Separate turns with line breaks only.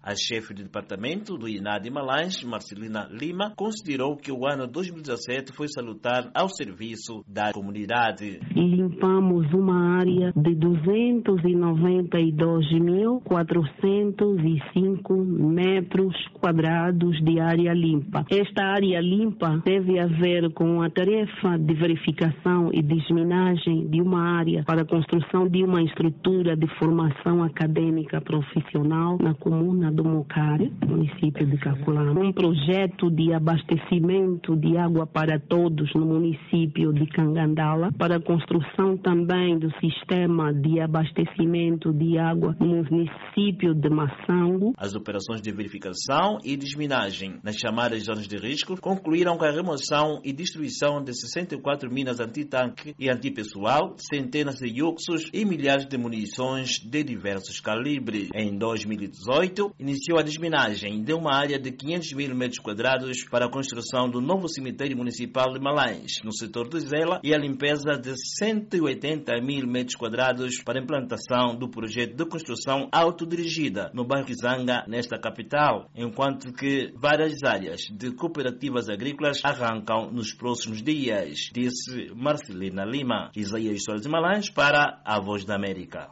A chefe de departamento do INAD Malães, Marcelina Lima, considerou que o ano 2017 foi salutar ao serviço da comunidade.
Limpamos uma área de 292.405 metros quadrados de área limpa. Esta área limpa deve haver com a tarefa de verificação e desminagem de uma área para a construção de uma estrutura de formação acadêmica profissional na comuna do Mocare, município de Caculama. Um projeto de abastecimento de água para todos no município de Cangandala, para a construção também do sistema de abastecimento de água no município de Massango.
As operações de verificação e desminagem nas chamadas zonas de risco concluíram com a remoção e destruição de 64 minas antitanque e antipessoal, centenas de yuxos e milhares de munições de diversos calibres. Em 2018, iniciou a desminagem de uma área de 500 mil metros quadrados para a construção do novo cemitério municipal de Malães, no setor do Zela, e a limpeza de 180 mil metros quadrados para a implantação do projeto de construção autodirigida no bairro Kizanga, nesta capital, enquanto que várias áreas de cooperativas agrícolas arrancam nos próximos dias, disse Marcelina Lima. Isaías Soares de Malães para a Voz da América.